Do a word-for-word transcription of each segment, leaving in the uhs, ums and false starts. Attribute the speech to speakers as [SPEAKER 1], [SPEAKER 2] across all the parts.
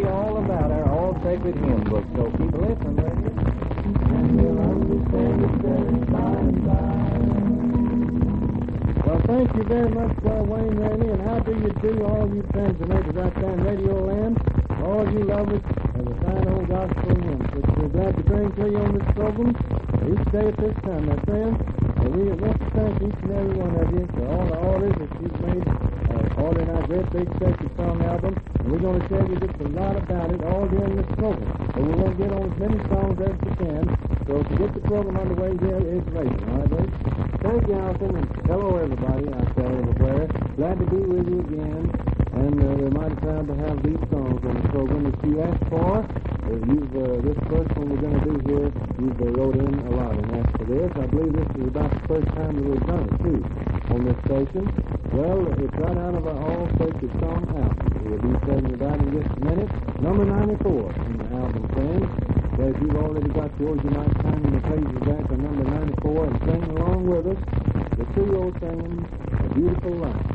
[SPEAKER 1] you all about our All Sacred Hymn Book. So keep listening, will you? And you'll understand it better by and by.
[SPEAKER 2] Well, thank you very much, uh, Wayne Ramey, and how do you do, all you friends that make it out there in Radio Land, all you lovers of the fine old gospel hymns, which we're glad to bring to you on this program each day at this time, my friends. And we want to thank each and every one of you for all the orders that you've made, uh, ordering our great big sacred song album, and we're going to tell you just a lot about it all during this program. But we won't get on as many songs as we can, so to get the program underway, here is Rachel. All right, Rachel? Thank you, Alton, and hello, everybody out there everywhere. Glad to be with you again, and uh, we're mighty proud to have these songs on the program that you asked for. Uh, you've, uh, this first one we're going to do here, you've uh, wrote in a lot and asked for this. I believe this is about the first time that we've done it, too, on this station. Well, it's right out of our All Sacred Song album. We'll be telling you about it in just a minute. Number ninety-four in the album, friends. So if you've already got yours, you might find the pages back on number ninety-four and sing along with us. The trio singing A Beautiful Life.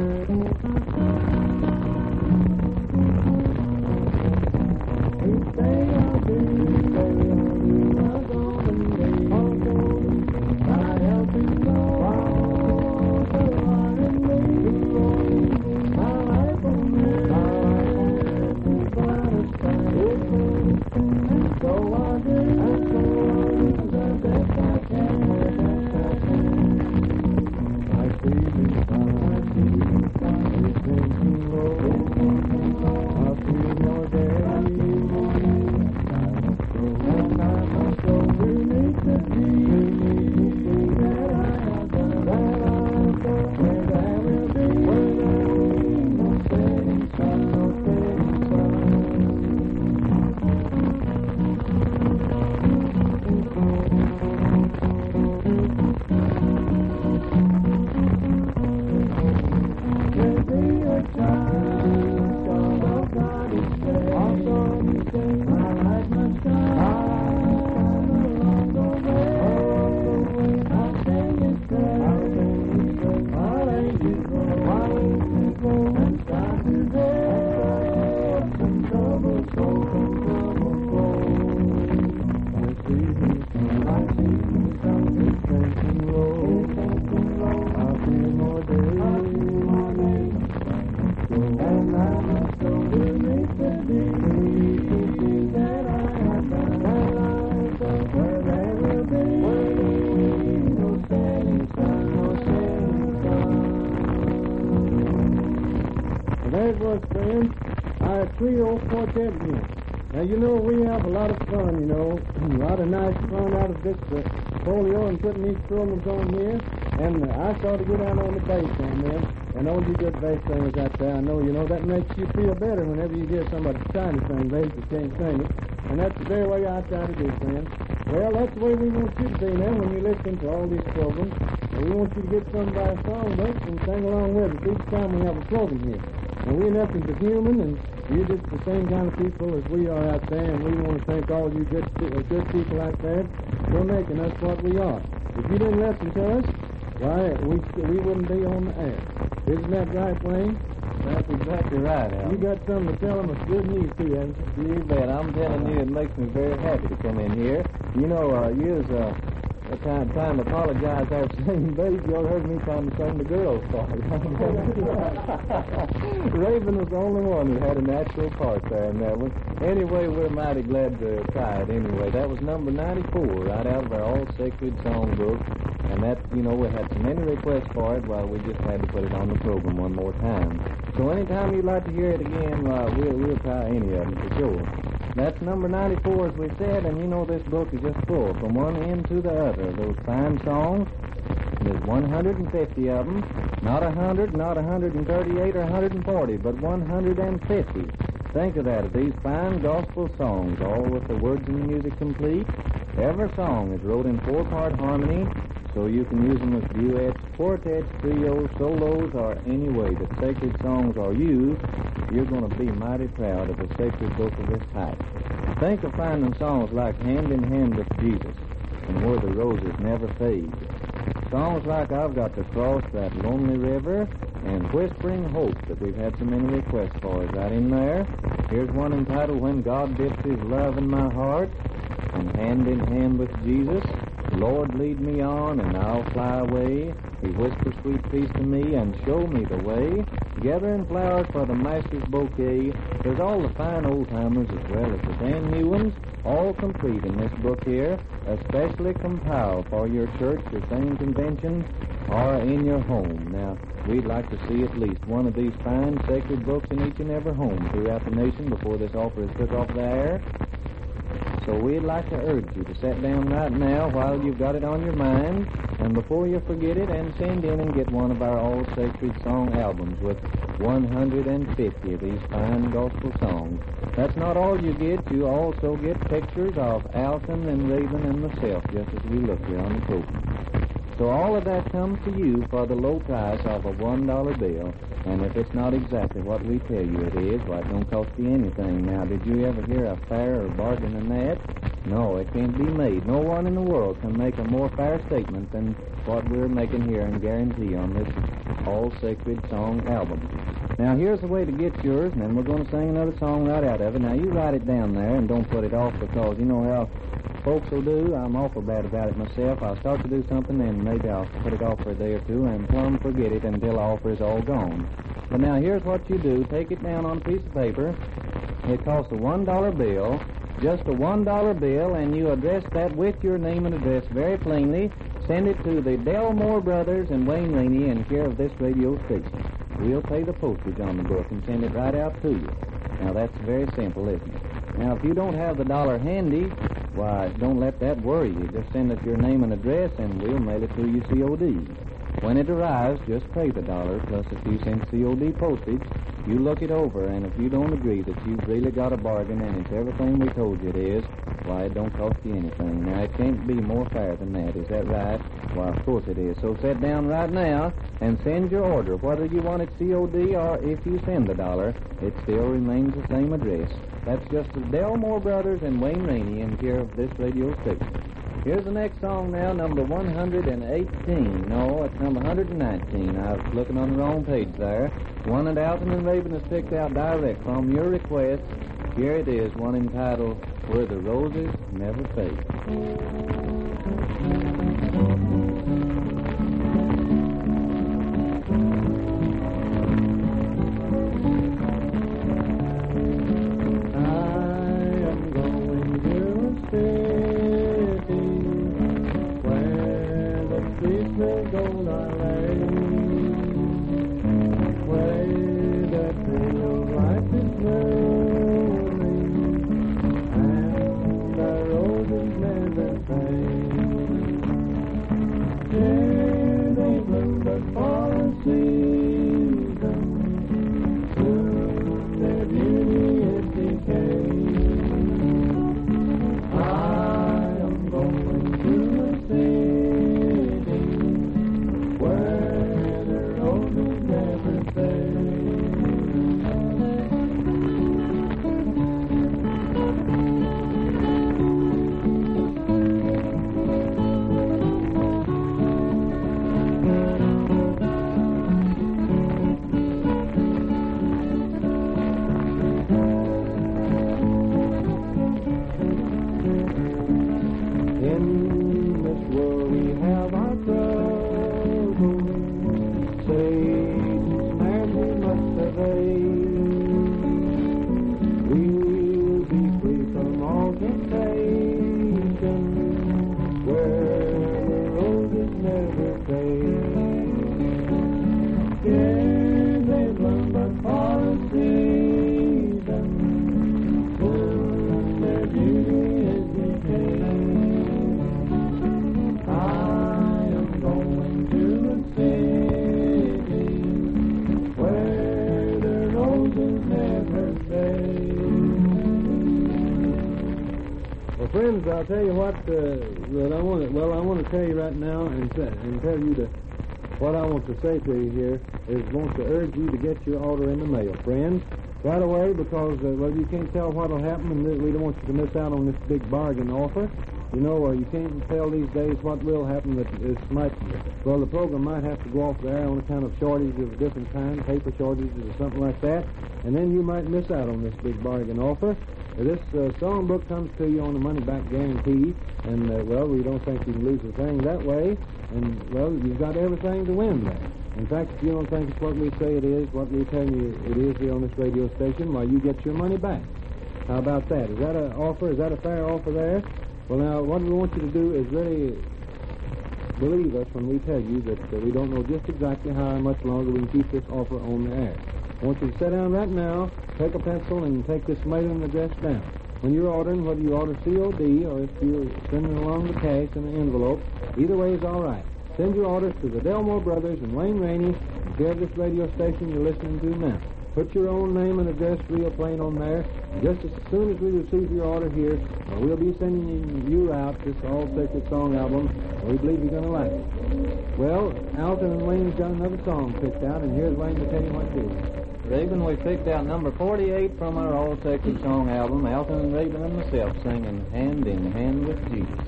[SPEAKER 2] That was, friends, our trio quartet here. Now, you know, we have a lot of fun, you know, a lot of nice fun out of this uh, folio and putting these programs on here. And uh, I sort of get out on the bass on there. And all you good bass singers out there, I know, you know, that makes you feel better whenever you hear somebody trying to sing bass that can't sing it. And that's the very way I try to do, friends. Well, that's the way we want you to be now when you listen to all these programs. And we want you to get some by a songbook and sing along with us each time we have a program here. And we're nothing but human, and you're just the same kind of people as we are out there, and we want to thank all you good, uh, good people out there for making us what we are. If you didn't listen to us, why, we we wouldn't be on the air. Isn't that right, Wayne?
[SPEAKER 1] That's exactly right, Al.
[SPEAKER 2] You got something to tell them of good news, too, haven't you?
[SPEAKER 1] You bet. I'm telling you, it makes me very happy to come in here. You know, uh, you was uh, trying, trying to apologize after singing bass. You all heard me trying to sing the girls' part. Raven was the only one who had a natural part there in that one. Anyway, we're mighty glad to try it anyway. That was number ninety-four, right out of our All Sacred Songbook. And that, you know, we had so many requests for it, well, we just had to put it on the program one more time. So anytime you'd like to hear it again, well, we'll, we'll try any of them for sure. That's number ninety-four, as we said, and you know this book is just full from one end to the other. Those fine songs, there's one hundred fifty of them, not one hundred, not one hundred thirty-eight or one hundred forty, but one hundred fifty. Think of that, of these fine gospel songs, all with the words and the music complete. Every song is wrote in four-part harmony, so you can use them as duets, quartets, trios, solos, or any way that sacred songs are used. You're going to be mighty proud of a sacred book of this type. Think of finding songs like Hand in Hand with Jesus and Where the Roses Never Fade. Songs like I've Got to Cross That Lonely River and Whispering Hope that we've had so many requests for is right in there. Here's one entitled When God Dips His Love in My Heart, and Hand in Hand with Jesus. Lord, lead me on, and I'll fly away. He whispers sweet peace to me and show me the way. Gathering flowers for the Master's bouquet. There's all the fine old-timers as well as the brand new ones, all complete in this book here, especially compiled for your church, your singing convention, or in your home. Now, we'd like to see at least one of these fine sacred books in each and every home throughout the nation before this offer is took off the air. So we'd like to urge you to sit down right now while you've got it on your mind, and before you forget it, and send in and get one of our All Sacred Song albums with one hundred fifty of these fine gospel songs. That's not all you get. You also get pictures of Alton and Raven and myself, just as we look here on the token. So all of that comes to you for the low price of a one dollar bill. And if it's not exactly what we tell you it is, why, it don't cost you anything. Now, did you ever hear a fairer bargain than that? No, it can't be made. No one in the world can make a more fair statement than what we're making here and guarantee on this All Sacred Song album. Now, here's the way to get yours, and then we're going to sing another song right out of it. Now, you write it down there and don't put it off, because you know how folks will do. I'm awful bad about it myself. I'll start to do something, and maybe I'll put it off for a day or two and plumb forget it until the offer is all gone. But now, here's what you do. Take it down on a piece of paper. It costs a one dollar bill, just a one dollar bill, and you address that with your name and address very plainly. Send it to the Delmore Brothers and Wayne Rainey in care of this radio station. We'll pay the postage on the book and send it right out to you. Now, that's very simple, isn't it? Now, if you don't have the dollar handy, why, don't let that worry you. Just send us your name and address, and we'll mail it to you C O D. When it arrives, just pay the dollar plus a few cents C O D postage. You look it over, and if you don't agree that you've really got a bargain and it's everything we told you it is, why, it don't cost you anything. Now, it can't be more fair than that. Is that right? Why, of course it is. So sit down right now and send your order. Whether you want it C O D or if you send the dollar, it still remains the same address. That's just the Delmore Brothers and Wayne Rainey in care of this radio station. Here's the next song now, number one hundred eighteen. No, it's number one hundred nineteen. I was looking on the wrong page there. One that Alton and Raven has picked out direct from your request. Here it is, one entitled Where the Roses Never Fade.
[SPEAKER 2] Friends, I'll tell you what. Uh, well, I want to. Well, I want to tell you right now, and and tell you that what I want to say to you here is, want to urge you to get your order in the mail, friends, right away, because uh, well, you can't tell what'll happen, and we don't want you to miss out on this big bargain offer. You know, uh, you can't tell these days what will happen. That this might, well, the program might have to go off the air on account of shortages of a different kind, paper shortages or something like that, and then you might miss out on this big bargain offer. Uh, this uh, songbook comes to you on a money-back guarantee, and, uh, well, we don't think you can lose a thing that way, and, well, you've got everything to win there. In fact, if you don't think it's what we say it is, what we tell you it is here on this radio station, why, you get your money back. How about that? Is that an offer? Is that a fair offer there? Well, now, what we want you to do is really believe us when we tell you that uh, we don't know just exactly how much longer we can keep this offer on the air. I want you to sit down right now, take a pencil, and take this mailing address down. When you're ordering, whether you order C O D or if you're sending along the cash in an envelope, either way is all right. Send your orders to the Delmore Brothers and Wayne Rainey, and care of this radio station you're listening to now. Put your own name and address real plain on there. Just as soon as we receive your order here, uh, we'll be sending you out this All Sacred Song album. We believe you're going to like it. Well, Alton and Wayne's got another song picked out, and here's Wayne to tell you what it is.
[SPEAKER 1] Raven, we picked out number forty-eight from our All Sacred Song album, Alton and Raven and myself singing Hand in Hand with Jesus.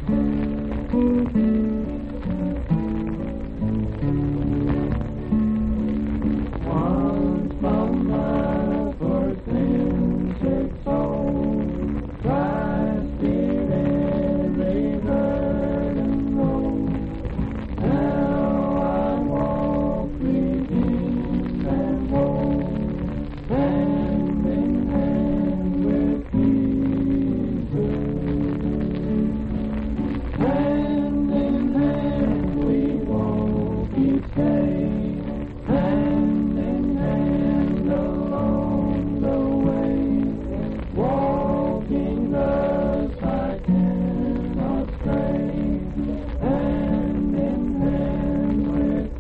[SPEAKER 3] From my first sick soul, Christ did every burden roll. Now I walk redeemed and whole, hand in hand with Jesus. Hand in hand we walk each day. Hand in hand along the way, walking thus I cannot stray, hand in hand with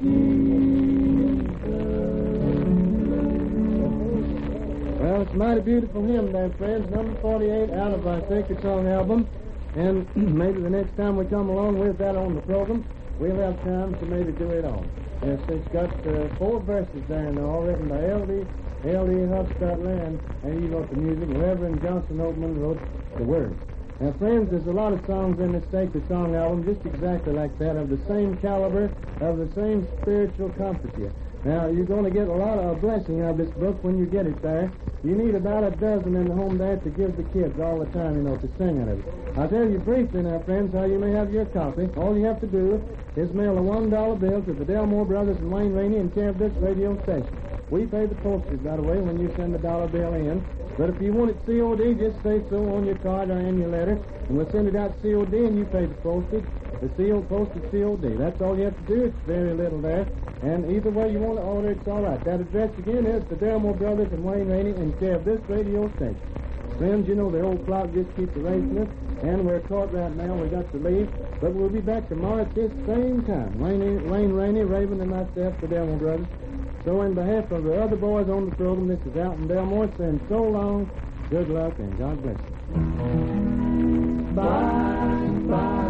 [SPEAKER 3] Jesus.
[SPEAKER 2] Well, it's a mighty beautiful hymn there, friends. Number forty-eight out of our Sacred Song album. And maybe the next time we come along with that on the program, we'll have time to maybe do it all. Yes, it's got uh, four verses there now, all written by L D L D Hubscott-Land, and he wrote the music. Reverend Johnson Oatman wrote the words. Now, friends, there's a lot of songs in this Sacred Song album just exactly like that, of the same caliber, of the same spiritual comfort here. Now, you're going to get a lot of blessing out of this book when you get it there. You need about a dozen in the home there to give the kids all the time, you know, to sing out of it. I'll tell you briefly now, friends, how you may have your copy. All you have to do is mail a one dollar bill to the Delmore Brothers and Wayne Rainey in care of this radio station. We pay the postage, by the way, when you send the dollar bill in. But if you want it C O D, just say so on your card or in your letter, and we'll send it out C O D, and you pay the postage. The sealed postage C O D. That's all you have to do. It's very little there. And either way you want to order, it's all right. That address again is the Delmore Brothers and Wayne Rainey in care of this radio station. Friends, you know the old clock just keeps erasing us, and we're caught right now. We got to leave, but we'll be back tomorrow at this same time. Wayne, Wayne Rainey, Raven, and myself, the Delmore Brothers. So, in behalf of the other boys on the program, this is Alton Delmore saying so long, good luck, and God bless you.
[SPEAKER 3] Bye, bye.